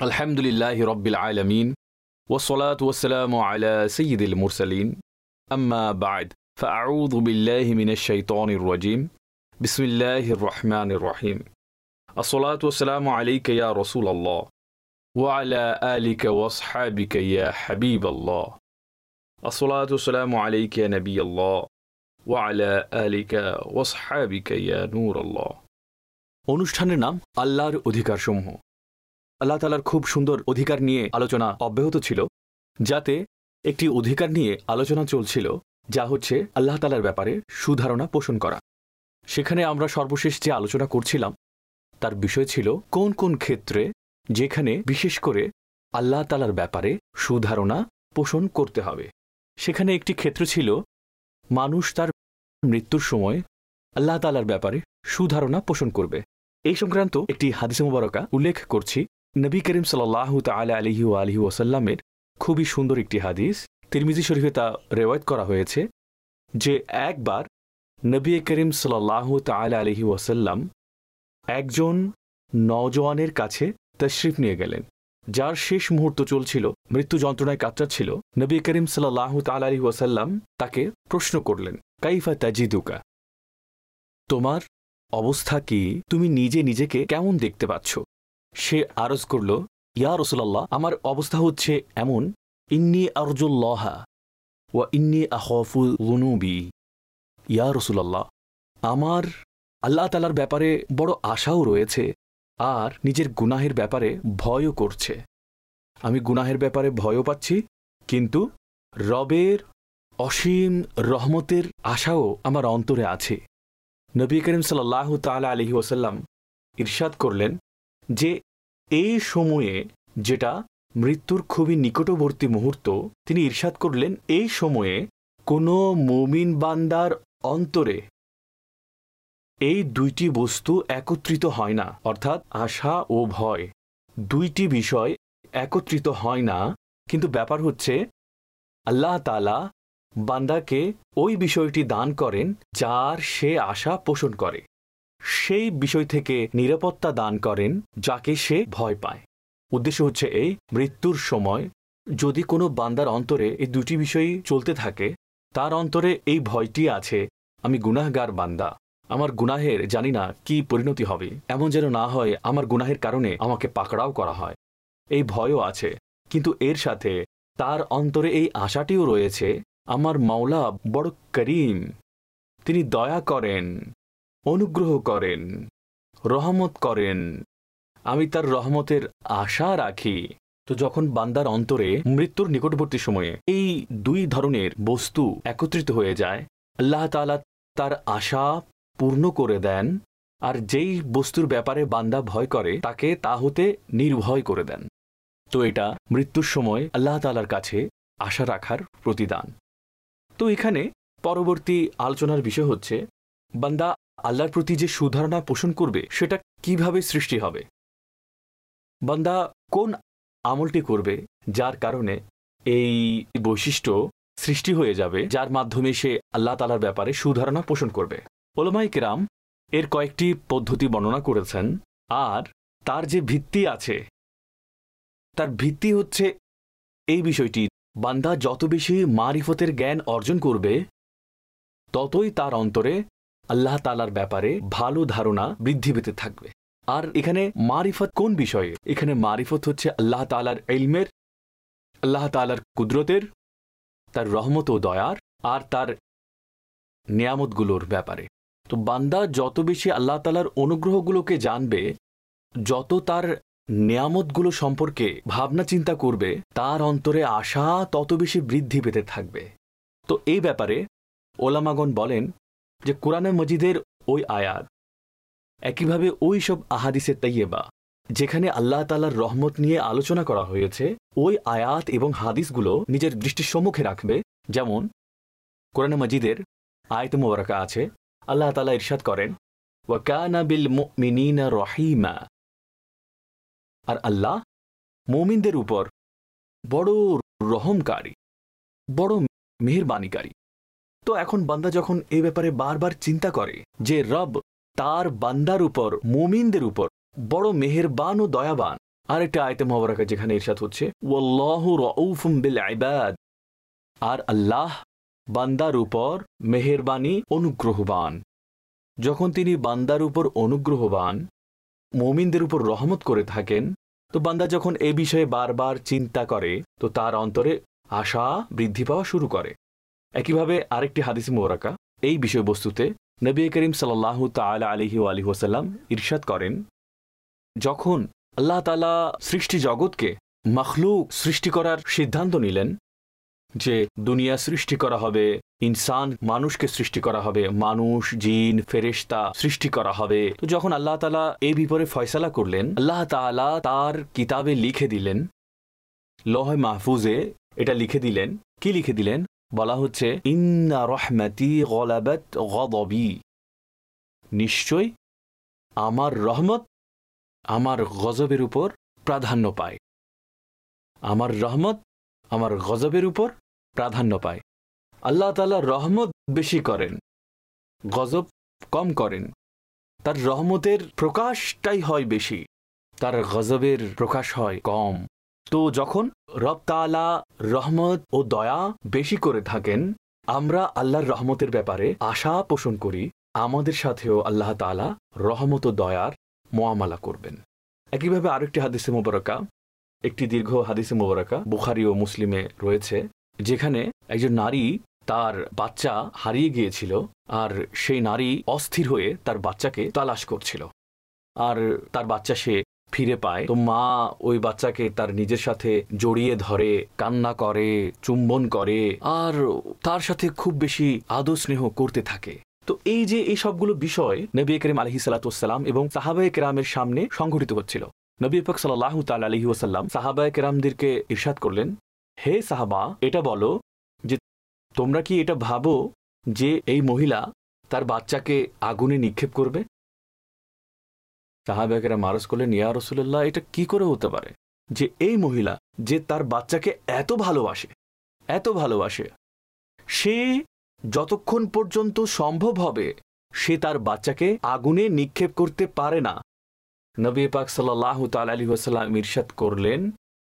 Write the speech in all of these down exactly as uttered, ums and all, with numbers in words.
আলহামদুলিল্লাহি রাব্বিল আলামিন ওয়াসসালাতু ওয়াসসালামু আলা সাইয়্যিদিল মুরসালিন আম্মা বা'দ ফাআউযু বিল্লাহি মিনাশ শাইতানির রাজীম বিসমিল্লাহির রহমানির রহিম আসসালাতু ওয়াসসালামু আলাইকা ইয়া রাসূলাল্লাহ ওয়া আলা আলিকা ওয়া আসহাবিকা ইয়া হাবিবাল্লাহ আসসালাতু ওয়াসসালামু আলাইকা ইয়া নবিয়াল্লাহ ওয়া আলা আলিকা ওয়া আসহাবিকা ইয়া নূরাল্লাহ। অনুষ্ঠানের নাম আল্লাহর অধিকারসমূহ। আল্লাহ তাআলার খুব সুন্দর অধিকার নিয়ে আলোচনা অব্যাহত ছিল, যাতে একটি অধিকার নিয়ে আলোচনা চলছিল যা হচ্ছে আল্লাহ তাআলার ব্যাপারে সুধারণা পোষণ করা। সেখানে আমরা সর্বশেষ যে আলোচনা করছিলাম তার বিষয় ছিল কোন কোন ক্ষেত্রে যেখানে বিশেষ করে আল্লাহ তাআলার ব্যাপারে সুধারণা পোষণ করতে হবে। সেখানে একটি ক্ষেত্র ছিল মানুষ তার মৃত্যুর সময় আল্লাহ তাআলার ব্যাপারে সুধারণা পোষণ করবে। এই সংক্রান্ত একটি হাদিসে মুবারকা উল্লেখ করছি। নবী করিম সাল্লাল্লাহু তাআলা আলাইহি ওয়া আলিহি ওয়াসাল্লামের খুবই সুন্দর একটি হাদিস, তিরমিজি শরীফে তা রিওয়ায়াত করা হয়েছে যে একবার নবী করিম সাল্লাল্লাহু তাআলা আলাইহি ওয়াসাল্লাম একজন নওজওয়ানের কাছে তাশরিফ নিয়ে গেলেন, যার শেষ মুহূর্ত চলছিল, মৃত্যু যন্ত্রণায় কাতরাচ্ছিল। নবী করিম সাল্লাল্লাহু তাআলা আলাইহি ওয়াসাল্লাম তাকে প্রশ্ন করলেন, কাইফা তাজিদুকা, তোমার অবস্থা কি, তুমি নিজে নিজেকে কেমন দেখতে পাচ্ছ? সে আরজ করল, ইয়া রাসূলুল্লাহ, আমার অবস্থা হচ্ছে এমন, ইন্নী আরজুল্লাহা ওয়া ইন্নী আখাফু যুনুবি। ইয়া রাসূলুল্লাহ, আমার আল্লাহ তাআলার ব্যাপারে বড় আশাও রয়েছে আর নিজের গুনাহের ব্যাপারে ভয়ও করছে। আমি গুনাহের ব্যাপারে ভয়ও পাচ্ছি, কিন্তু রবের অসীম রহমতের আশাও আমার অন্তরে আছে। নবী করিম সাল্লাল্লাহু তাআলা আলাইহি ওয়াসাল্লাম ইরশাদ করলেন যে এই সময়ে, যেটা মৃত্যুর খুবই নিকটবর্তী মুহূর্ত, তিনি ইরশাদ করলেন এই সময়ে কোনো মুমিন বান্দার অন্তরে এই দুইটি বস্তু একত্রিত হয় না, অর্থাৎ আশা ও ভয় দুইটি বিষয় একত্রিত হয় না। কিন্তু ব্যাপার হচ্ছে আল্লাহ তাআলা বান্দাকে ওই বিষয়টি দান করেন যার সে আশা পোষণ করে, সেই বিষয় থেকে নিরাপত্তা দান করেন যাকে সে ভয় পায়। উদ্দেশ্য হচ্ছে এই, মৃত্যুর সময় যদি কোনো বান্দার অন্তরে এই দুটি বিষয় চলতে থাকে, তার অন্তরে এই ভয়টি আছে, আমি গুনাহগার বান্দা, আমার গুনাহের জানি না কি পরিণতি হবে, এমন যেন না হয় আমার গুনাহের কারণে আমাকে পাকড়াও করা হয়, এই ভয়ও আছে। কিন্তু এর সাথে তার অন্তরে এই আশাটিও রয়েছে, আমার মাওলা বড় করিম, তিনি দয়া করেন, অনুগ্রহ করেন, রহমত করেন, আমি তার রহমতের আশা রাখি। তো যখন বান্দার অন্তরে মৃত্যুর নিকটবর্তী সময়ে এই দুই ধরনের বস্তু একত্রিত হয়ে যায়, আল্লাহ তাআলা তার আশা পূর্ণ করে দেন, আর যেই বস্তুর ব্যাপারে বান্দা ভয় করে তাকে তা হতে নির্ভয় করে দেন। তো এটা মৃত্যুর সময় আল্লাহ তাআলার কাছে আশা রাখার প্রতিদান। তো এখানে পরবর্তী আলোচনার বিষয় হচ্ছে বান্দা আল্লাহর প্রতি যে সুধারণা পোষণ করবে সেটা কিভাবে সৃষ্টি হবে। বান্দা কোন আমলটি করবে যার কারণে এই বৈশিষ্ট্য সৃষ্টি হয়ে যাবে, যার মাধ্যমে সে আল্লাহ তাআলার ব্যাপারে সুধারণা পোষণ করবে। উলামায়ে কেরাম এর কয়েকটি পদ্ধতি বর্ণনা করেছেন, আর তার যে ভিত্তি আছে, তার ভিত্তি হচ্ছে এই বিষয়টি, বান্দা যত বেশি মারিফতের জ্ঞান অর্জন করবে ততই তার অন্তরে আল্লাহ তাআলার ব্যাপারে ভালো ধারণা বৃদ্ধি পেতে থাকবে। আর এখানে মারিফত কোন বিষয়ে? এখানে মারিফত হচ্ছে আল্লাহ তাআলার ইলমের, আল্লাহ তাআলার কুদরতের, তার রহমত ও দয়ার, আর তার নিয়ামতগুলোর ব্যাপারে। তো বান্দা যত বেশি আল্লাহ তাআলার অনুগ্রহগুলোকে জানবে, যত তার নিয়ামতগুলো সম্পর্কে ভাবনা চিন্তা করবে, তার অন্তরে আশা তত বেশি বৃদ্ধি পেতে থাকবে। তো এই ব্যাপারে ওলামাগণ বলেন যে কোরআনে মজিদের ওই আয়াত, একইভাবে ওই সব আহাদিসে তাইয়্যিবা যেখানে আল্লাহ তাআলার রহমত নিয়ে আলোচনা করা হয়েছে, ওই আয়াত এবং হাদিসগুলো নিজের দৃষ্টির সম্মুখে রাখবে। যেমন কোরআনে মজিদের আয়াতে মুবারাকা আছে, আল্লাহ তাআলা ইরশাদ করেন, ওয়া কানা বিল মুমিনিনা রহিমা, আর আল্লাহ মুমিনদের উপর বড় রহমকারী, বড় মেহেরবানিকারী। তো এখন বান্দা যখন এই ব্যাপারে বারবার চিন্তা করে যে রব তার বান্দার উপর, মুমিনদের উপর বড় মেহেরবান ও দয়াবান, আরেকটা আয়াতে মুবারাকা যেখানে ইরশাদ হচ্ছে ওয়াল্লাহু রাউফুম বিল ইবাদ, আর আল্লাহ বান্দার উপর মেহেরবানি অনুগ্রহবান। যখন তিনি বান্দার উপর অনুগ্রহবান, মুমিনদের উপর রহমত করে থাকেন, তো বান্দা যখন এই বিষয়ে বারবার চিন্তা করে তো তার অন্তরে আশা বৃদ্ধি পাওয়া শুরু করে। একইভাবে আরেকটি হাদিস মুবারাকা এই বিষয়বস্তুতে নবী করিম সাল্লাল্লাহু তাআলা আলাইহি ওয়া আলিহি ওয়াসাল্লাম ইরশাদ করেন, যখন আল্লাহ তাআলা সৃষ্টি জগৎকে মখলুক সৃষ্টি করার সিদ্ধান্ত নিলেন যে দুনিয়া সৃষ্টি করা হবে, ইনসান মানুষকে সৃষ্টি করা হবে, মানুষ জিন ফেরেশতা সৃষ্টি করা হবে, তো যখন আল্লাহ তাআলা এই ব্যাপারে ফয়সালা করলেন, আল্লাহ তাআলা তার কিতাবে লিখে দিলেন, লৌহে মাহফুজে এটা লিখে দিলেন। কি লিখে দিলেন? বলা হচ্ছে ইন্না রহমাতি গলাবাত গদবি, নিশ্চয় আমার রহমত আমার গজবের উপর প্রাধান্য পায়। আমার রহমত আমার গজবের উপর প্রাধান্য পায়। আল্লাহ তাআলা রহমত বেশি করেন, গজব কম করেন। তার রহমতের প্রকাশটাই হয় বেশি, তার গজবের প্রকাশ হয় কম। তো যখন রব তাআলা রহমত ও দয়া বেশি করে থাকেন, আমরা আল্লাহর রহমতের ব্যাপারে আশা পোষণ করি আমাদের সাথেও আল্লাহ তাআলা রহমত ও দয়ার মুআমালা করবেন। একইভাবে আরেকটি হাদিসে মুবারাকা, একটি দীর্ঘ হাদিসে মুবারাকা বুখারী ও মুসলিমে রয়েছে, যেখানে একজন নারী তার বাচ্চা হারিয়ে গিয়েছিল, আর সেই নারী অস্থির হয়ে তার বাচ্চাকে তালাশ করছিল, আর তার বাচ্চা সে ফিরে পায়। তো মা ওই বাচ্চাকে তার নিজের সাথে জড়িয়ে ধরে, কান্না করে, চুম্বন করে, আর তার সাথে খুব বেশি আদর স্নেহ করতে থাকে। তো এই যে এই সবগুলো বিষয় নবী করিম আলাইহিস সালাতু ওয়াস সালাম এবং সাহাবায়ে কেরামের সামনে সংঘটিত হচ্ছিল। নবী পাক সাল্লাল্লাহু তাআলা আলাইহি ওয়াসাল্লাম সাহাবায়ে কেরামদেরকে ইরশাদ করলেন, হে সাহাবা, এটা বলো যে তোমরা কি এটা ভাবো যে এই মহিলা তার বাচ্চাকে আগুনে নিক্ষেপ করবে? সাহাবায়ে কেরাম আরজ করলেন, ইয়া রাসূলুল্লাহ, এটা কি করে হতে পারে যে এই মহিলা যে তার বাচ্চাকে এত ভালোবাসে এত ভালোবাসে সে যতক্ষণ পর্যন্ত সম্ভব হবে সে তার বাচ্চাকে আগুনে নিক্ষেপ করতে পারে না। নবী পাক সাল্লাল্লাহু তাআলা আলাইহি ওয়াসাল্লাম ইরশাদ করলেন,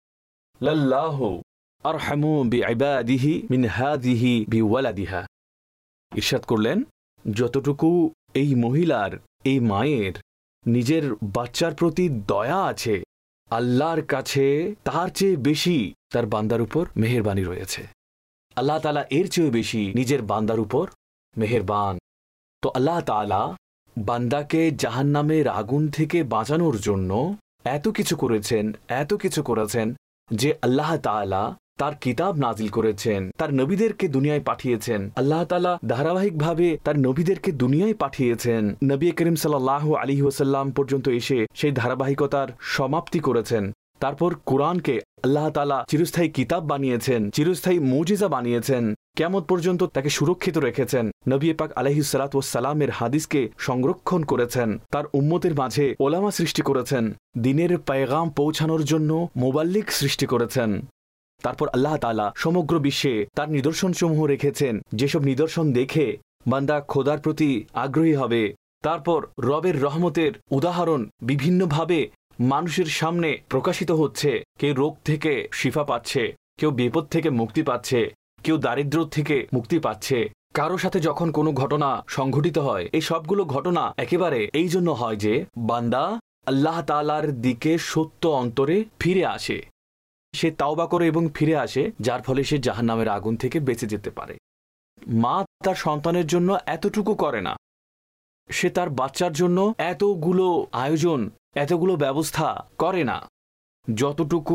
লাল্লাহু আরহামু বিইবাদিহি মিন হাযিহি বিওয়ালাদিহা। ইরশাদ করলেন, যতটুকু এই মহিলার, এই মায়ের নিজের বাচ্চার প্রতি দয়া আছে, আল্লাহর কাছে তার চেয়ে বেশি তার বান্দার উপর মেহেরবানি রয়েছে। আল্লাহ তাআলা এর চেয়ে বেশি নিজের বান্দার উপর মেহেরবান। তো আল্লাহ তাআলা বান্দাকে জাহান্নামের আগুন থেকে বাঁচানোর জন্য এত কিছু করেছেন, এত কিছু করেছেন যে আল্লাহ তাআলা তার কিতাব নাজিল করেছেন, তার নবীদেরকে দুনিয়ায় পাঠিয়েছেন। আল্লাহ তাআলা ধারাবাহিকভাবে তার নবীদেরকে দুনিয়ায় পাঠিয়েছেন। নবী করিম সাল্লাল্লাহু আলাইহি ওয়াসাল্লাম পর্যন্ত এসে সেই ধারাবাহিকতার সমাপ্তি করেছেন। তারপর কোরআনকে আল্লাহ তাআলা চিরস্থায়ী কিতাব বানিয়েছেন, চিরস্থায়ী মুজিজা বানিয়েছেন, কিয়ামত পর্যন্ত তাকে সুরক্ষিত রেখেছেন। নবী পাক আলাইহিস সালাতু ওয়াস সালামের হাদিসকে সংরক্ষণ করেছেন, তার উম্মতের মাঝে ওলামা সৃষ্টি করেছেন, দ্বীনের পেগাম পৌঁছানোর জন্য মুবাল্লিগ সৃষ্টি করেছেন। তারপর আল্লাহ তাআলা সমগ্র বিশ্বে তার নিদর্শনসমূহ রেখেছেন, যেসব নিদর্শন দেখে বান্দা খোদার প্রতি আগ্রহী হবে। তারপর রবের রহমতের উদাহরণ বিভিন্নভাবে মানুষের সামনে প্রকাশিত হচ্ছে। কেউ রোগ থেকে শিফা পাচ্ছে, কেউ বিপদ থেকে মুক্তি পাচ্ছে, কেউ দারিদ্র্য থেকে মুক্তি পাচ্ছে। কারো সাথে যখন কোনো ঘটনা সংঘটিত হয়, এই সবগুলো ঘটনা একেবারে এই জন্য হয় যে বান্দা আল্লাহ তাআলার দিকে সত্য অন্তরে ফিরে আসে, সে তাওবা করে এবং ফিরে আসে, যার ফলে সে জাহান্নামের আগুন থেকে বেঁচে যেতে পারে। মা তার সন্তানের জন্য এতটুকু করে না, সে তার বাচ্চার জন্য এতগুলো আয়োজন, এতগুলো ব্যবস্থা করে না, যতটুকু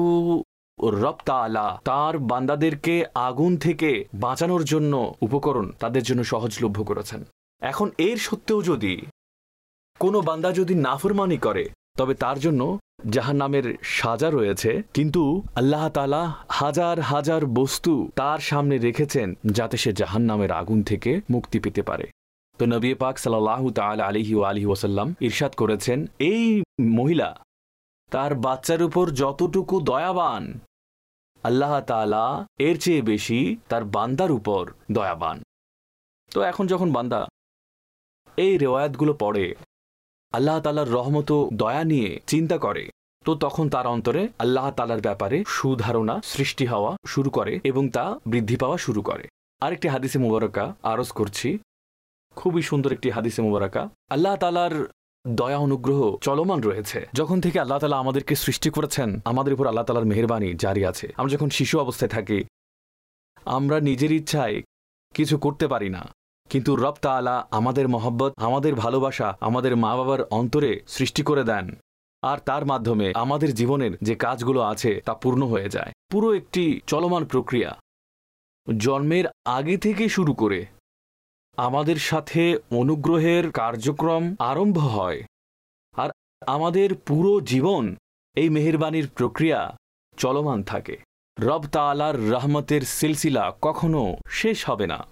রব তাআলা তার বান্দাদেরকে আগুন থেকে বাঁচানোর জন্য উপকরণ তাদের জন্য সহজলভ্য করেছেন। এখন এর সত্ত্বেও যদি কোনো বান্দা যদি নাফরমানি করে, তবে তার জন্য জাহান্নামের সাজা রয়েছে। কিন্তু আল্লাহ তাআলা হাজার হাজার বস্তু তার সামনে রেখেছেন যাতে সে জাহান্নামের আগুন থেকে মুক্তি পেতে পারে। তো নবী পাক সাল্লাল্লাহু তাআলা আলাইহি ওয়া আলিহি ওয়াসাল্লাম ইরশাদ করেছেন, এই মহিলা তার বাচ্চার উপর যতটুকু দয়াবান, আল্লাহ তাআলা এর চেয়ে বেশি তার বান্দার উপর দয়াবান। তো এখন যখন বান্দা এই রিওয়ায়াতগুলো পড়ে, আল্লাহ তাআলার রহমত ও দয়া নিয়ে চিন্তা করে, তো তখন তার অন্তরে আল্লাহ তাআলার ব্যাপারে সুধারণা সৃষ্টি হওয়া শুরু করে এবং তা বৃদ্ধি পাওয়া শুরু করে। আরেকটি হাদিসে মুবারকা আরজ করছি, খুবই সুন্দর একটি হাদিসে মুবারকা। আল্লাহ তাআলার দয়া অনুগ্রহ চলমান রয়েছে। যখন থেকে আল্লাহ তাআলা আমাদেরকে সৃষ্টি করেছেন, আমাদের উপর আল্লাহ তাআলার মেহেরবানি জারি আছে। আমরা যখন শিশু অবস্থায় থাকি, আমরা নিজের ইচ্ছায় কিছু করতে পারি না, কিন্তু রব তাআলা আমাদের মহব্বত, আমাদের ভালোবাসা আমাদের মা বাবার অন্তরে সৃষ্টি করে দেন, আর তার মাধ্যমে আমাদের জীবনের যে কাজগুলো আছে তা পূর্ণ হয়ে যায়। পুরো একটি চলমান প্রক্রিয়া জন্মের আগে থেকে শুরু করে আমাদের সাথে অনুগ্রহের কার্যক্রম আরম্ভ হয়, আর আমাদের পুরো জীবন এই মেহেরবানির প্রক্রিয়া চলমান থাকে। রব তাআলার রহমতের সিলসিলা কখনো শেষ হবে না।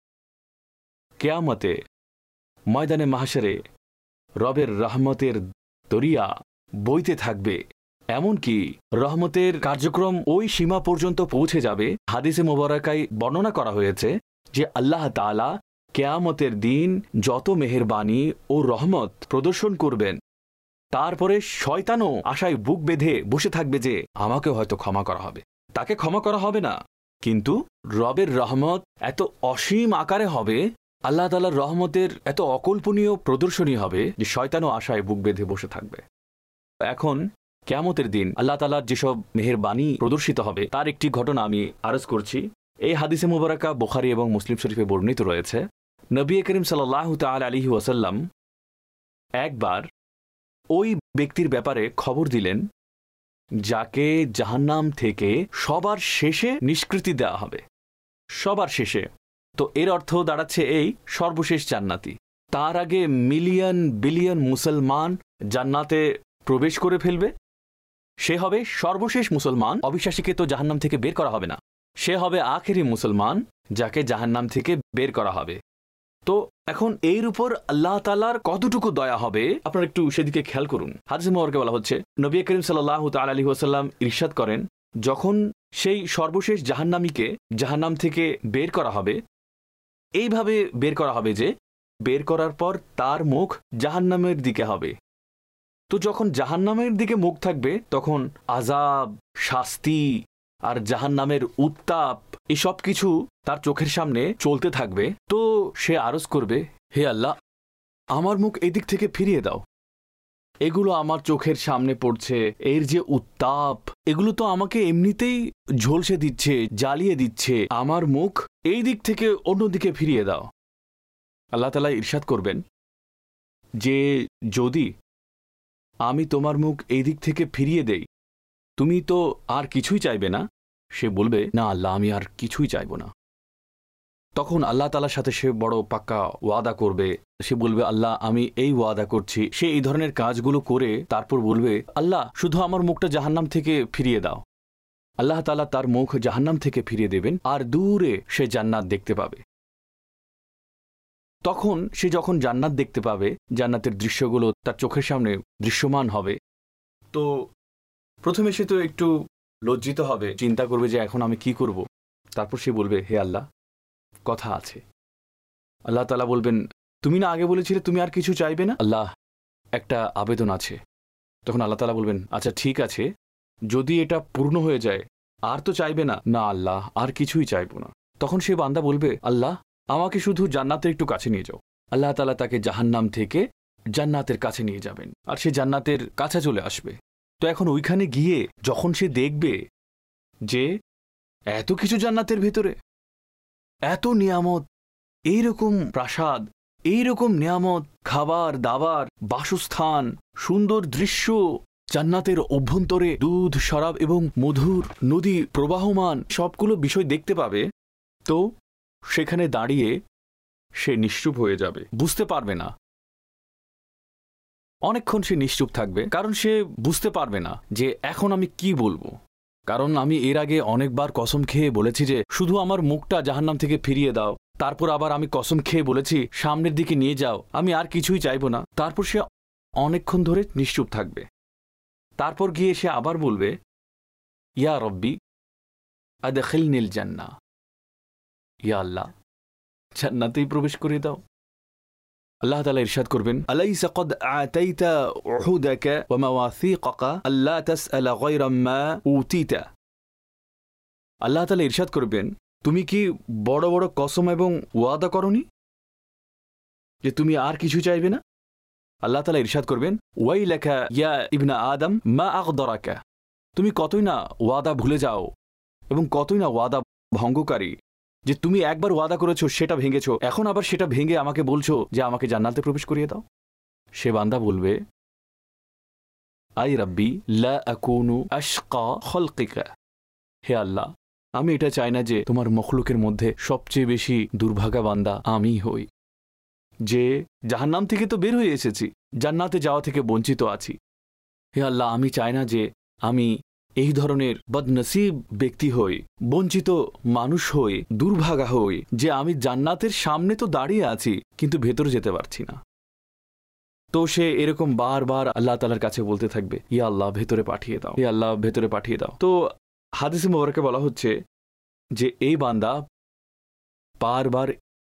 কিয়ামতে ময়দানে মাহশরে রবের রহমতের দরিয়া বইতে থাকবে, এমনকি রহমতের কার্যক্রম ওই সীমা পর্যন্ত পৌঁছে যাবে। হাদিসে মুবারাকায় বর্ণনা করা হয়েছে যে আল্লাহ তাআলা কিয়ামতের দিন যত মেহেরবানি ও রহমত প্রদর্শন করবেন, তারপরে শয়তানও আশায় বুক বেঁধে বসে থাকবে যে আমাকে হয়তো ক্ষমা করা হবে। তাকে ক্ষমা করা হবে না, কিন্তু রবের রহমত এত অসীম আকারে হবে, আল্লাহ তাআলার রহমতের এত অকল্পনীয় প্রদর্শনী হবে যে শয়তানও আশায় বুক বেঁধে বসে থাকবে। এখন কিয়ামতের দিন আল্লাহ তাআলার যেসব মেহেরবানি প্রদর্শিত হবে তার একটি ঘটনা আমি আরজ করছি। এই হাদিসে মুবারাকা বুখারী এবং মুসলিম শরীফে বর্ণিত রয়েছে। নবী করিম সাল্লাল্লাহু তাআলা আলাইহি ওয়াসাল্লাম একবার ওই ব্যক্তির ব্যাপারে খবর দিলেন যাকে জাহান্নাম থেকে সবার শেষে নিষ্কৃতি দেওয়া হবে, সবার শেষে। তো এর অর্থ দাঁড়াচ্ছে এই, সর্বশেষ জান্নাতি। তার আগে মিলিয়ন বিলিয়ন মুসলমান জান্নাতে প্রবেশ করে ফেলবে, সে হবে সর্বশেষ মুসলমান। অবিশ্বাসীকে তো জাহান্নাম থেকে বের করা হবে না, সে হবে আখেরি মুসলমান যাকে জাহান্নাম থেকে বের করা হবে। তো এখন এর উপর আল্লাহ তাআলার কতটুকু দয়া হবে আপনারা একটু সেদিকে খেয়াল করুন। হাদিসে মুবারকে বলা হচ্ছে, নবী করিম সাল্লাল্লাহু তাআলা আলাইহি ওয়াসাল্লাম ইরশাদ করেন, যখন সেই সর্বশেষ জাহান্নামীকে জাহান্নাম থেকে বের করা হবে, এইভাবে বের করা হবে যে বের করার পর তার মুখ জাহান্নামের দিকে হবে। তো যখন জাহান্নামের দিকে মুখ থাকবে তখন আযাব, শাস্তি আর জাহান্নামের উত্তাপ এসব কিছু তার চোখের সামনে চলতে থাকবে। তো সে আরজ করবে, হে আল্লাহ, আমার মুখ এদিক থেকে ফিরিয়ে দাও, এগুলো আমার চোখের সামনে পড়ছে, এর যে উত্তাপ, এগুলো তো আমাকে এমনিতেই ঝলসে দিচ্ছে, জ্বালিয়ে দিচ্ছে, আমার মুখ এই দিক থেকে অন্যদিকে ফিরিয়ে দাও। আল্লাহ তাআলা ইরশাদ করবেন যে যদি আমি তোমার মুখ এই দিক থেকে ফিরিয়ে দেই, তুমি তো আর কিছুই চাইবে না। সে বলবে, না আল্লাহ, আমি আর কিছুই চাইব না। তখন আল্লাহ তাআলার সাথে সে বড় পাক্কা ওয়াদা করবে। সে বলবে, আল্লাহ, আমি এই ওয়াদা করছি। সে এই ধরনের কাজগুলো করে তারপর বলবে, আল্লাহ, শুধু আমার মুখটা জাহান্নাম থেকে ফিরিয়ে দাও। আল্লাহ তাআলা তার মুখ জাহান্নাম থেকে ফিরিয়ে দেবেন, আর দূরে সে জান্নাত দেখতে পাবে। তখন সে যখন জান্নাত দেখতে পাবে, জান্নাতের দৃশ্যগুলো তার চোখের সামনে দৃশ্যমান হবে, তো প্রথমে সে তো একটু লজ্জিত হবে, চিন্তা করবে যে এখন আমি কি করব। তারপর সে বলবে, হে আল্লাহ, কথা আছে। আল্লাহ তাআলা বলবেন, তুমি না আগে বলেছিলে তুমি আর কিছু চাইবে না? আল্লাহ, একটা আবেদন আছে। তখন আল্লাহ তাআলা বলবেন, আচ্ছা ঠিক আছে, যদি এটা পূর্ণ হয়ে যায় আর তো চাইবে না? না আল্লাহ, আর কিছুই চাইব না। তখন সে বান্দা বলবে, আল্লাহ, আমাকে শুধু জান্নাতের একটু কাছে নিয়ে যাও। আল্লাহ তাআলা তাকে জাহান্নাম থেকে জান্নাতের কাছে নিয়ে যাবেন, আর সে জান্নাতের কাছে চলে আসবে। তো এখন ওইখানে গিয়ে যখন সে দেখবে যে এত কিছু জান্নাতের ভেতরে, এত নিয়ামত, এইরকম প্রাসাদ, এইরকম নিয়ামত, খাবার দাবার, বাসস্থান, সুন্দর দৃশ্য, জান্নাতের অভ্যন্তরে দুধ, শরাব এবং মধুর নদী প্রবাহমান, সবগুলো বিষয় দেখতে পাবে। তো সেখানে দাঁড়িয়ে সে নিশ্চুপ হয়ে যাবে, বুঝতে পারবে না। অনেকক্ষণ সে নিশ্চুপ থাকবে, কারণ সে বুঝতে পারবে না যে এখন আমি কি বলবো। কারণ আমি এর আগে অনেকবার কসম খেয়ে বলেছি যে শুধু আমার মুখটা জাহান্নাম থেকে ফিরিয়ে দাও, তারপর আবার আমি কসম খেয়ে বলেছি সামনের দিকে নিয়ে যাও, আমি আর কিছুই চাইবো না। তারপর সে অনেকক্ষণ ধরে নিশ্চুপ থাকবে, তারপর গিয়ে সে আবার বলবে, ইয়া রব্বি আদখিলনিল জান্নাহ, ইয়া আল্লাহ, জান্নাতেই প্রবেশ করে দাও। আল্লাহ তাআলা ইরশাদ করবেন, আলাইসা কদ আতাইতা উহুদাকা ওয়া মাওয়াসিকাকা আল্লা তাসআলা গায়রা মা উতিতা। আল্লাহ তাআলা ইরশাদ করবেন, তুমি কি বড় বড় কসম এবং ওয়াদা করনি যে তুমি আর কিছু চাইবে না? আল্লাহ তাআলা ইরশাদ করবেন, ওয়াইলাকা ইয়া ইবনা আদম মা আগদারাকা। তুমি কতই না ওয়াদা ভুলে যাও এবং কতই না ওয়াদা ভঙ্গকারী, যে তুমি একবার ওয়াদা করেছো সেটা ভেঙেছো, এখন আবার সেটা ভেঙে আমাকে বলছো যে আমাকে জান্নাতে প্রবেশ করিয়ে দাও। সে বান্দা বলবে, আই রাব্বি লা আকুনু আশকা খলকিকা। হে আল্লাহ, আমি এটা চাই না যে তোমার মখলুকের মধ্যে সবচেয়ে বেশি দুর্ভাগা বান্দা আমি হই, যে জাহান্নাম থেকে তো বের হয়ে এসেছি, জান্নাতে যাওয়া থেকে বঞ্চিত আছি। হে আল্লাহ, আমি চাই না যে আমি এই ধরনের বদনসিব ব্যক্তি হই, বঞ্চিত মানুষ হই, দুর্ভাগা হই, যে আমি জান্নাতের সামনে তো দাঁড়িয়ে আছি কিন্তু ভেতরে যেতে পারছি না। তো সে এরকম বারবার আল্লাহ তাআলার কাছে বলতে থাকবে, ইয়া আল্লাহ ভেতরে পাঠিয়ে দাও, ইয়া আল্লাহ ভেতরে পাঠিয়ে দাও। তো হাদিসে মুবারকে বলা হচ্ছে যে এই বান্দা বারবার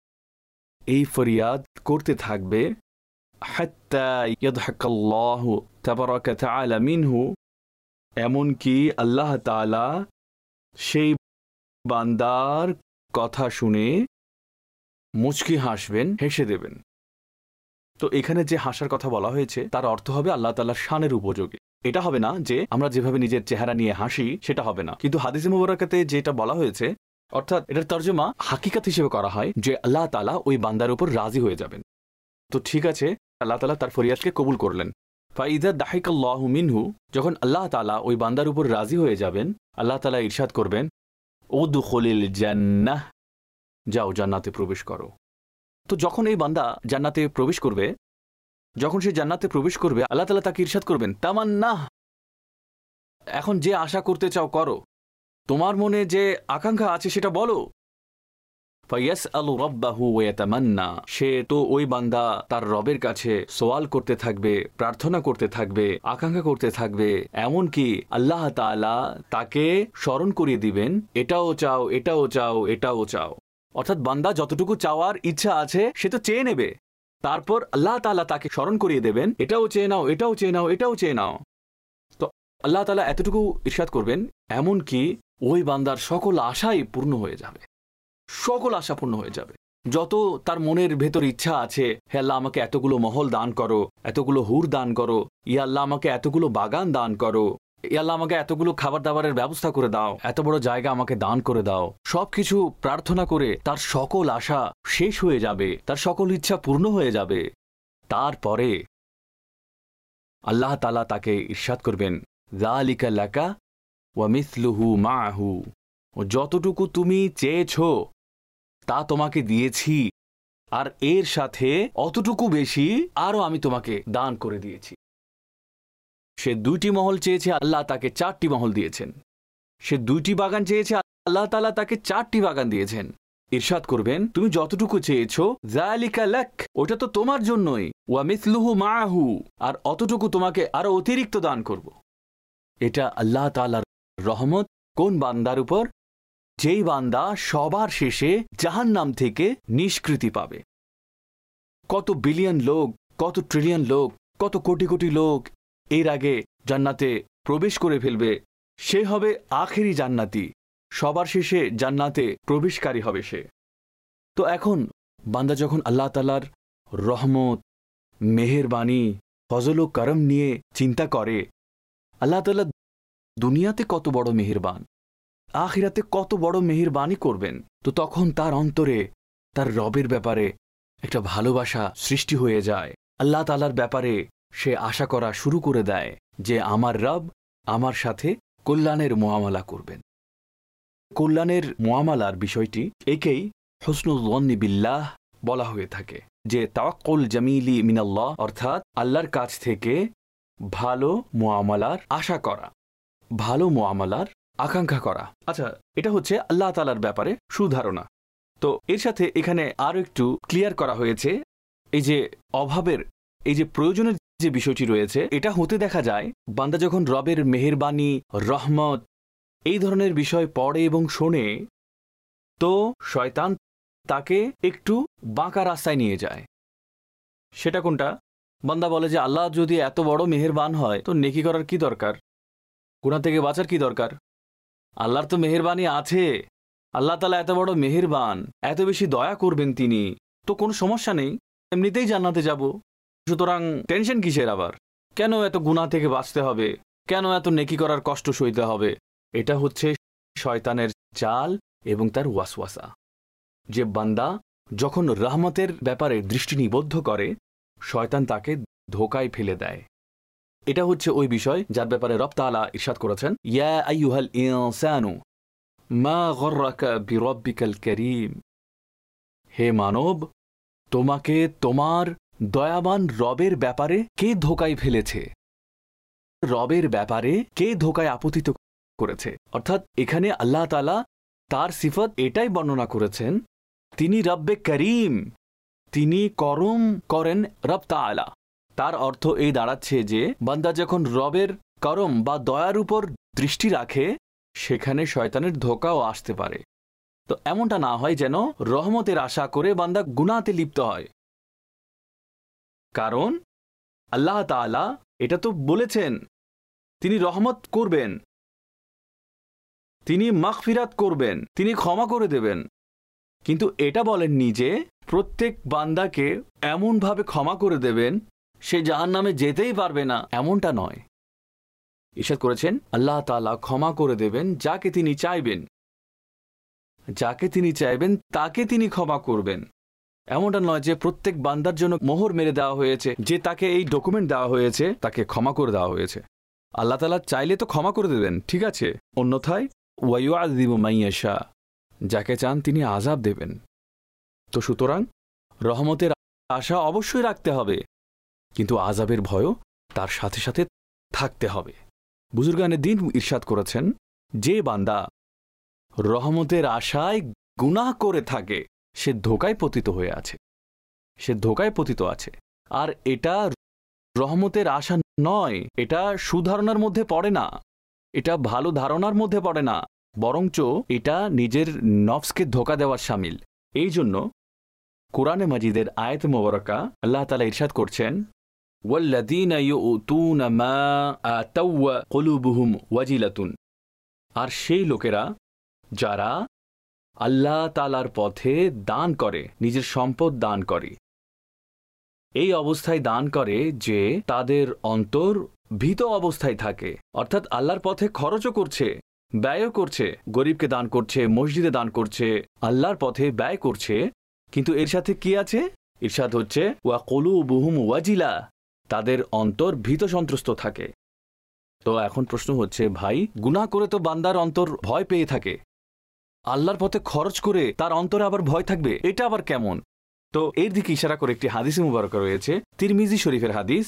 এই ফরিয়াদ করতে থাকবে, হাত্তা ইয়াদহাকাল্লাহু তাবারাকা তাআলা মিনহু, এমনকি আল্লাহ তাআলা সেই বান্দার কথা শুনে মুচকি হাসবেন, হেসে দেবেন। তো এখানে যে হাসার কথা বলা হয়েছে তার অর্থ হবে আল্লাহ তাআলার শানের উপযোগী। এটা হবে না যে আমরা যেভাবে নিজের চেহারা নিয়ে হাসি, সেটা হবে না। কিন্তু হাদিসে মুবারাকাতে যেটা বলা হয়েছে, অর্থাৎ এটার তর্জমা হাকিকাত হিসেবে করা হয় যে আল্লাহ তাআলা ওই বান্দার উপর রাজি হয়ে যাবেন। তো ঠিক আছে, আল্লাহ তাআলা তার ফরিয়াদকে কবুল করলেন। ফাইদা দাহিকাল্লাহু মিনহু, যখন আল্লাহ তাআলা ওই বান্দার উপর রাজি হয়ে যাবেন, আল্লাহ তাআলা ইরশাদ করবেন, উদখুলিল জান্নাহ, যাও জান্নাতে প্রবেশ করো। তো যখন এই বান্দা জান্নাতে প্রবেশ করবে, যখন সে জান্নাতে প্রবেশ করবে, আল্লাহ তাআলা তাকে ইরশাদ করবেন, তামান্নাহ, এখন যে আশা করতে চাও করো, তোমার মনে যে আকাঙ্ক্ষা আছে সেটা বলো। ফায়াসআলু রাব্বাহু ওয়া ইয়াতামান্না, সে তো ওই বান্দা তার রবের কাছে সওয়াল করতে থাকবে, প্রার্থনা করতে থাকবে, আকাঙ্ক্ষা করতে থাকবে, এমনকি আল্লাহ তাআলা তাকে স্মরণ করিয়ে দিবেন, এটাও চাও, এটাও চাও, এটাও চাও। অর্থাৎ বান্দা যতটুকু চাওয়ার ইচ্ছা আছে সে তো চেয়ে নেবে, তারপর আল্লাহ তাআলা তাকে স্মরণ করিয়ে দেবেন, এটাও চেয়ে নাও, এটাও চেয়ে নাও, এটাও চেয়ে নাও। তো আল্লাহ তাআলা এতটুকু ইরশাদ করবেন, এমনকি ওই বান্দার সকল আশাই পূর্ণ হয়ে যাবে, সকল আশা পূর্ণ হয়ে যাবে। যত তার মনের ভেতর ইচ্ছা আছে, হে আল্লাহ আমাকে এতগুলো মহল দান করো, এতগুলো হুর দান করো, ইয়া আল্লাহ আমাকে এতগুলো বাগান দান করো, ইয়া আল্লাহ আমাকে এতগুলো খাবার দাবারের ব্যবস্থা করে দাও, এত বড় জায়গা আমাকে দান করে দাও, সবকিছু প্রার্থনা করে তার সকল আশা শেষ হয়ে যাবে, তার সকল ইচ্ছা পূর্ণ হয়ে যাবে। তারপরে আল্লাহ তাআলা তাকে ইরশাদ করবেন, যালিকা লাকা ওয়া মিসলুহু মাআহু, যতটুকু তুমি চেয়েছো তা তোমাকে দিয়েছি, আর এর সাথে অতটুকু বেশি আরো আমি তোমাকে দান করে দিয়েছি। সে দুইটি মহল চেয়েছে, আল্লাহ তাকে চারটি মহল দিয়েছেন। সে দুইটি বাগান চেয়েছে, আল্লাহ তাআলা তাকে চারটি বাগান দিয়েছেন। ইরশাদ করবেন, তুমি যতটুকু চেয়েছো যালিকা লাক, ওটা তো তোমার জন্যই, ওয়া মিসলুহু মাআহু, আর অতটুকু তোমাকে আরো অতিরিক্ত দান করব। এটা আল্লাহ তাআলার রহমত কোন বান্দার উপর? যেই বান্দা সবার শেষে জাহান্নাম থেকে নিষ্কৃতি পাবে। কত বিলিয়ন লোক, কত ট্রিলিয়ন লোক, কত কোটি কোটি লোক এর আগে জান্নাতে প্রবেশ করে ফেলবে, সে হবে আখেরি জান্নাতি, সবার শেষে জান্নাতে প্রবেশকারী হবে সে। তো এখন বান্দা যখন আল্লাহ তাআলার রহমত, মেহেরবানি, ফজল ও করম নিয়ে চিন্তা করে, আল্লাহ তাআলা দুনিয়াতে কত বড় মেহেরবান, আখিরাতে কত বড় মেহেরবানি করবেন, তো তখন তার অন্তরে তার রবের ব্যাপারে একটা ভালোবাসা সৃষ্টি হয়ে যায়। আল্লাহ তাআলার ব্যাপারে সে আশা করা শুরু করে দেয় যে আমার রব আমার সাথে কল্যাণের মুআমালা করবেন। কল্যাণের মুআমালার বিষয়টি একেই হুসনুল যন্নি বিল্লাহ বলা হয়ে থাকে, যে তাওয়াক্কুল জামিলি মিনাল্লাহ, অর্থাৎ আল্লাহর কাছ থেকে ভালো মুআমালার আশা করা, ভালো মুআমালার আকাঙ্ক্ষা করা। আচ্ছা, এটা হচ্ছে আল্লাহ তাআলার ব্যাপারে সুধারণা। তো এর সাথে এখানে আরো একটু ক্লিয়ার করা হয়েছে, এই যে অভাবের, এই যে প্রয়োজনের যে বিষয়টি রয়েছে, এটা হতে দেখা যায় বান্দা যখন রবের মেহেরবানি, রহমত এই ধরনের বিষয় পড়ে এবং শোনে, তো শয়তান তাকে একটু বাঁকা রাস্তায় নিয়ে যায়। সেটা কোনটা? বান্দা বলে যে আল্লাহ যদি এত বড় মেহেরবান হয় তো নেকি করার কি দরকার, গুনাহ থেকে বাঁচার কি দরকার? আল্লাহর তো মেহেরবানি আছে, আল্লাহ তাআলা এত বড় মেহেরবান, এত বেশি দয়া করবেন তিনি, তো কোনো সমস্যা নেই, এমনিতেই জান্নাতে যাব, সুতরাং টেনশন কিসের আবার? কেন এত গুনাহ থেকে বাঁচতে হবে, কেন এত নেকি করার কষ্ট সইতে হবে? এটা হচ্ছে শয়তানের চাল এবং তার ওয়াসওয়াসা। যে বান্দা যখন রহমতের ব্যাপারে দৃষ্টি নিবদ্ধ করে, শয়তান তাকে ধোঁকায় ফেলে দেয়। এটা হচ্ছে ওই বিষয় যার ব্যাপারে রব তাআলা ইরশাদ করেছেন, ইয়া আইয়ুহাল ইনসানু মা গররাকা বিরব্বিকাল কারীম, হে মানব, তোমাকে তোমার দয়াবান রবের ব্যাপারে কে ধোঁকায় ফেলেছে? রবের ব্যাপারে কে ধোঁকায় আপতিত করেছে? অর্থাৎ এখানে আল্লাহ তাআলা তার সিফত এটাই বর্ণনা করেছেন, তিনি রব্বে করিম, তিনি করম করেন রব তাআলা। তার অর্থ এই দাঁড়াচ্ছে যে বান্দা যখন রবের করম বা দয়ার উপর দৃষ্টি রাখে, সেখানে শয়তানের ধোঁকাও আসতে পারে। তো এমনটা না হয় যেন রহমতের আশা করে বান্দা গুনাহতে লিপ্ত হয়। কারণ আল্লাহ তাআলা এটা তো বলেছেন তিনি রহমত করবেন, তিনি মাগফিরাত করবেন, তিনি ক্ষমা করে দেবেন, কিন্তু এটা বলেননি যে প্রত্যেক বান্দাকে এমনভাবে ক্ষমা করে দেবেন সে জাহান্নামে যেতেই পারবে না, এমনটা নয়। ইরশাদ করেছেন আল্লাহ তাআলা ক্ষমা করে দেবেন যাকে তিনি চাইবেন, যাকে তিনি চাইবেন তাকে তিনি ক্ষমা করবেন। এমনটা নয় যে প্রত্যেক বান্দার জন্য মোহর মেরে দেওয়া হয়েছে, যে তাকে এই ডকুমেন্ট দেওয়া হয়েছে তাকে ক্ষমা করে দেওয়া হয়েছে। আল্লাহ তাআলা চাইলে তো ক্ষমা করে দেবেন, ঠিক আছে, অন্যথায় ওয়ায়ুআযিবু মান ইয়াশা, যাকে চান তিনি আযাব দেবেন। তো সুতরাং রহমতের আশা অবশ্যই রাখতে হবে, কিন্তু আযাবের ভয়ও তার সাথে সাথে থাকতে হবে। বুজুর্গানে দ্বীন ইরশাদ করেছেন, যে বান্দা রহমতের আশায় গুনাহ করে থাকে সে ধোঁকায় পতিত হয়ে আছে, সে ধোঁকায় পতিত আছে। আর এটা রহমতের আশা নয়, এটা সুধারণার মধ্যে পড়ে না, এটা ভালো ধারণার মধ্যে পড়ে না, বরঞ্চ এটা নিজের নফসকে ধোঁকা দেওয়ার শামিল। এই জন্য কুরআনে মাজিদের আয়াত মোবারকা আল্লাহ তাআলা ইরশাদ করছেন, ওয়াল্লাযীনা ইউতুনা মা আতাউ ওয়া কুলুবুহুম ওয়াজিলাতুন, আর সেই লোকেরা যারা আল্লাহ তাআলার পথে দান করে, নিজের সম্পদ দান করে, এই অবস্থায় দান করে যে তাদের অন্তর ভীত অবস্থায় থাকে, অর্থাৎ আল্লাহর পথে খরচও করছে, ব্যয়ও করছে, গরিবকে দান করছে, মসজিদে দান করছে, আল্লাহর পথে ব্যয় করছে, কিন্তু এর সাথে কি আছে? ইরশাদ হচ্ছে ওয়া কুলুবুহুম ওয়াজিলা, তাদের অন্তর ভীত সন্ত্রস্ত থাকে। তো এখন প্রশ্ন হচ্ছে, ভাই গুনাহ করে তো বান্দার অন্তর ভয় পেয়ে থাকে, আল্লাহর পথে খরচ করে তার অন্তরে আবার ভয় থাকবে, এটা আবার কেমন? তো এর দিকে ইশারা করে একটি হাদিসে মুবারক রয়েছে, তিরমিজি শরীফের হাদিস।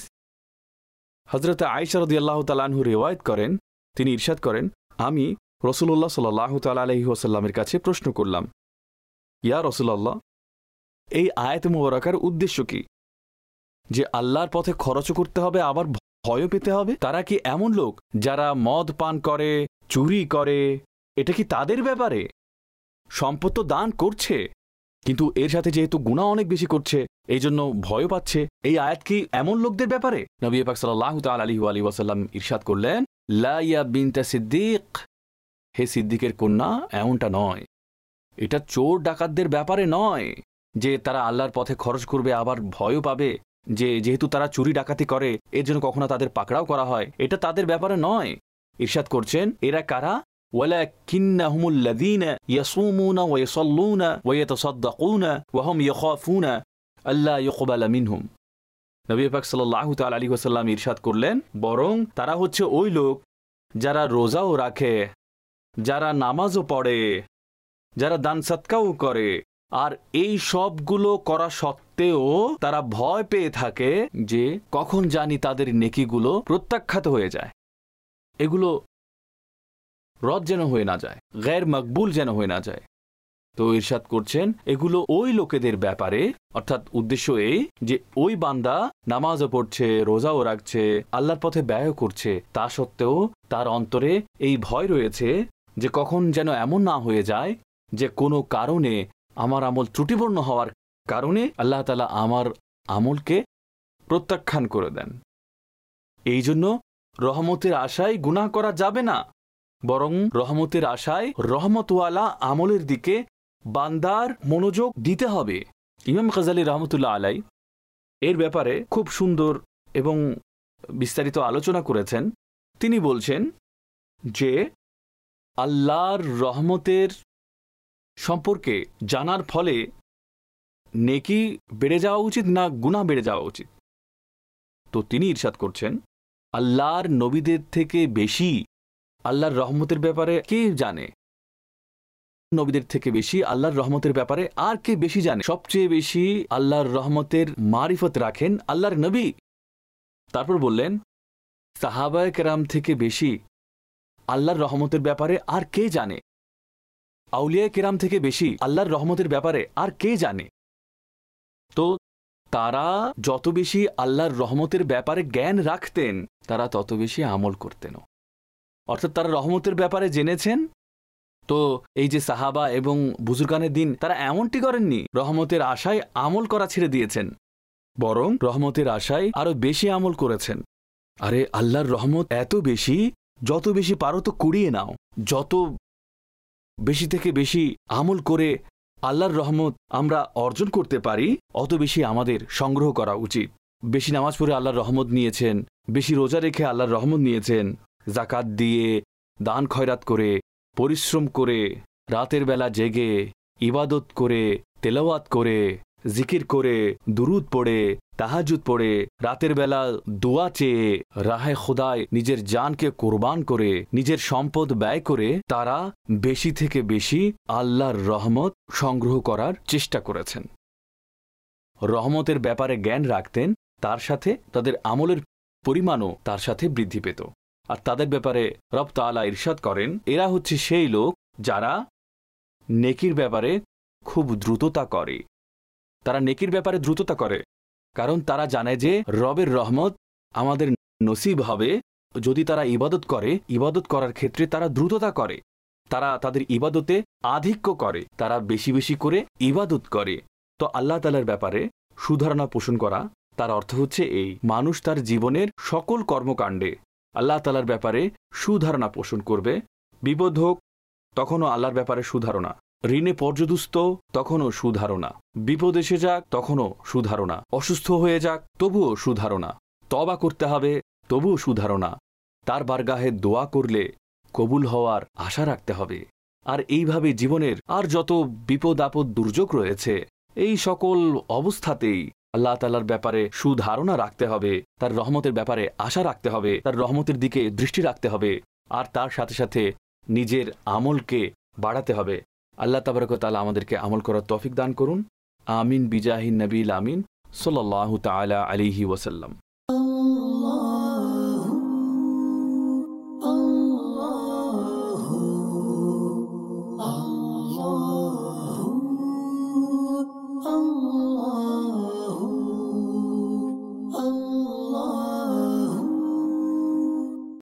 হযরত আয়েশা রাদিয়াল্লাহু তাআলা আনহু রিওয়ায়াত করেন, তিনি ইরশাদ করেন, আমি রাসূলুল্লাহ সাল্লাল্লাহু তাআলা আলাইহি ওয়াসাল্লামের কাছে প্রশ্ন করলাম, ইয়া রাসূলুল্লাহ, এই আয়াত মুবারকার উদ্দেশ্য কি? যে আল্লাহর পথে খরচ করতে হবে আবার ভয়ও পেতে হবে? তারা কি এমন লোক যারা মদ পান করে, চুরি করে, এটা কি তাদের ব্যাপারে? সম্পদ তো দান করছে, কিন্তু এর সাথে যেহেতু গুনাহ অনেক বেশি করছে এই জন্য ভয় পাচ্ছে, এই আয়াত কি এমন লোকদের ব্যাপারে? নবী পাক সাল্লাল্লাহু তাআলা আলাইহি ওয়া আলিহি ওয়াসাল্লাম ইরশাদ করলেন, লা ইয়া বিনতা সিদ্দিক, হে সিদ্দিকের কন্যা, এমনটা নয়। এটা চোর ডাকাতদের ব্যাপারে নয় যে তারা আল্লাহর পথে খরচ করবে আবার ভয়ও পাবে, যে যেহেতু তারা চুরি ডাকাতি করে এর জন্য কখনো তাদের পাকড়াও করা হয়, এটা তাদের ব্যাপারে নয়। ইরশাদ করছেন, এরা কারা? ওয়ালাকিন্নাহুমুল্লাযীনা ইয়াসুমুনা ওয়া ইউসাল্লুনা ওয়া ইয়াতাসাদদাকুনা ওয়া হুম ইয়াখাফুনা আল্লা ইউকবালা মিনহুম। নবী পাক সাল্লাল্লাহু তাআলা আলাইহি ওয়াসাল্লাম ইরশাদ করলেন, বরং তারা হচ্ছে ওই লোক যারা রোজাও রাখে, যারা নামাজও পড়ে, যারা দান সদকাও করে, আর এই সবগুলো করা সত্ত্বেও তারা ভয় পেয়ে থাকে যে কখন জানি তাদের নেকিগুলো প্রত্যাখ্যাত হয়ে যায়, এগুলো রদ যেন হয়ে না যায়, গैर মকবুল যেন হয়ে না যায়। তো ইরশাদ করছেন, এগুলো ওই লোকেদের ব্যাপারে, অর্থাৎ উদ্দেশ্য এই যে ওই বান্দা নামাজও পড়ছে, রোজাও রাখছে, আল্লাহর পথে ব্যয় করছে, তা সত্ত্বেও তার অন্তরে এই ভয় রয়েছে যে কখন যেন এমন না হয়ে যায় যে কোনো কারণে আমার আমল ত্রুটিপূর্ণ হওয়ার কারণে আল্লাহ তাআলা আমার আমলকে প্রত্যাখ্যান করে দেন। এই জন্য রহমতের আশায় গুনাহ করা যাবে না, বরং রহমতের আশায় রহমতওয়ালা আমলের দিকে বান্দার মনোযোগ দিতে হবে। ইমাম গাজ্জালী রহমতুল্লাহ আলাই এর ব্যাপারে খুব সুন্দর এবং বিস্তারিত আলোচনা করেছেন। তিনি বলছেন যে আল্লাহর রহমতের সম্পর্কে জানার ফলে নেকি বেড়ে যাওয়া উচিত না গুনাহ বেড়ে যাওয়া উচিত। তো তিনি ইরশাদ করছেন, আল্লাহর নবীদের থেকে বেশি আল্লাহর রহমতের ব্যাপারে কে জানে? নবীদের থেকে বেশি আল্লাহর রহমতের ব্যাপারে আর কে বেশি জানে? সবচেয়ে বেশি আল্লাহর রহমতের মারিফত রাখেন আল্লাহর নবী। তারপর বললেন, সাহাবায়ে কেরাম থেকে বেশি আল্লাহর রহমতের ব্যাপারে আর কে জানে? আউলিয়া কেরাম থেকে বেশি আল্লাহর রহমতের ব্যাপারে আর কে জানে? তো তারা যত বেশি আল্লাহর রহমতের ব্যাপারে জ্ঞান রাখতেন, তারা তত বেশি আমল করতেন। অর্থাৎ তারা রহমতের ব্যাপারে জেনেছেন। তো এই যে সাহাবা এবং বুজুর্গানের দিন, তারা এমনটি করেননি রহমতের আশায় আমল করা ছেড়ে দিয়েছেন, বরং রহমতের আশায় আরো বেশি আমল করেছেন। আরে আল্লাহর রহমত এত বেশি, যত বেশি পারো তো কুড়িয়ে নাও। যত বেশি থেকে বেশি আমল করে আল্লাহর রহমত আমরা অর্জন করতে পারি, অত বেশি আমাদের সংগ্রহ করা উচিত। বেশি নামাজ পড়ে আল্লাহর রহমত নিয়েছেন, বেশি রোজা রেখে আল্লাহর রহমত নিয়েছেন, জাকাত দিয়ে, দান খয়রাত করে, পরিশ্রম করে, রাতের বেলা জেগে ইবাদত করে, তেলাওয়াত করে, জিকির করে, দুরুদ পড়ে, তাহাজ্জুদ পড়ে, রাতের বেলা দোয়া চেয়ে, রাহে খোদায় নিজের জানকে কোরবান করে, নিজের সম্পদ ব্যয় করে তারা বেশি থেকে বেশি আল্লাহর রহমত সংগ্রহ করার চেষ্টা করেছেন। রহমতের ব্যাপারে জ্ঞান রাখতেন, তার সাথে তাদের আমলের পরিমাণও তার সাথে বৃদ্ধি পেত। আর তাদের ব্যাপারে রব তাআলা ইরশাদ করেন, এরা হচ্ছে সেই লোক যারা নেকির ব্যাপারে খুব দ্রুততা করে। তারা নেকির ব্যাপারে দ্রুততা করে, কারণ তারা জানে যে রবের রহমত আমাদের নসিব হবে যদি তারা ইবাদত করে। ইবাদত করার ক্ষেত্রে তারা দ্রুততা করে, তারা তাদের ইবাদতে আধিক্য করে, তারা বেশি বেশি করে ইবাদত করে। তো আল্লাহ তাআলার ব্যাপারে সুধারণা পোষণ করা, তার অর্থ হচ্ছে এই, মানুষ তার জীবনের সকল কর্মকাণ্ডে আল্লাহ তাআলার ব্যাপারে সুধারণা পোষণ করবে। বিপদ হোক তখনও আল্লাহর ব্যাপারে সুধারণা, ঋণে পর্যদুস্ত তখনও সুধারণা, বিপদ এসে যাক তখনও সুধারণা, অসুস্থ হয়ে যাক তবুও সুধারণা, তওবা করতে হবে তবুও সুধারণা, তার বারগাহে দোয়া করলে কবুল হওয়ার আশা রাখতে হবে। আর এইভাবে জীবনের আর যত বিপদ আপদ দুর্যোগ রয়েছে, এই সকল অবস্থাতেই আল্লাহ তাআলার ব্যাপারে সুধারণা রাখতে হবে, তার রহমতের ব্যাপারে আশা রাখতে হবে, তার রহমতের দিকে দৃষ্টি রাখতে হবে, আর তার সাথে সাথে নিজের আমলকে বাড়াতে হবে। আল্লাহ তাবারক ওয়া তাআলা আমাদেরকে আমল করার তৌফিক দান করুন। আমিন বিজাহিন নবীল আমিন সাল্লাল্লাহু তাআলা আলাইহি ওয়াসাল্লাম।